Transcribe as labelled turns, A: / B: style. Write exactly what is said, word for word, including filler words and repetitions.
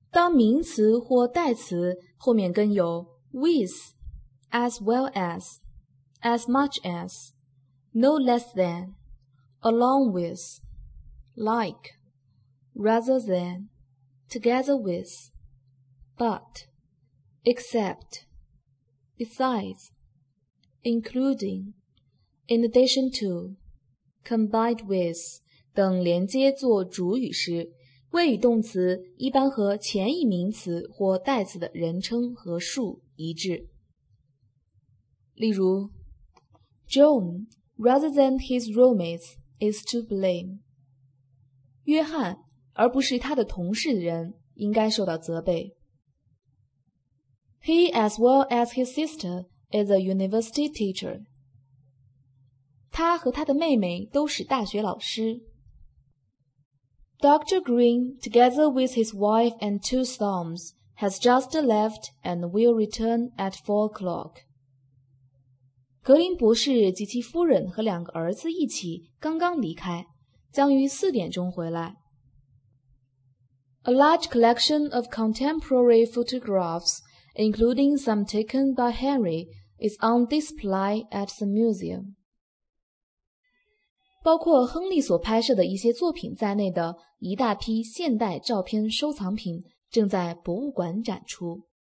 A: 当名词或代词后面跟有 with, as well as, as much as, no less than, along with, like, rather than, together with, but, except, besides, including, in addition to, combined with 等连接做主语时，谓语动词一般和前一名词或代词的人称和数一致。例如 John, rather than his roommates, is to blame. 约翰，而不是他的同事的人，应该受到责备。He, as well as his sister, is a university teacher. 他和他的妹妹都是大学老师。Doctor Green, together with his wife and two sons, has just left and will return at four o'clock. 格林博士及其夫人和两个儿子一起刚刚离开，将于四点钟回来。A large collection of contemporary photographs, including some taken by Henry, is on display at the museum. 包括亨利所拍摄的一些作品在内的一大批现代照片收藏品正在博物馆展出。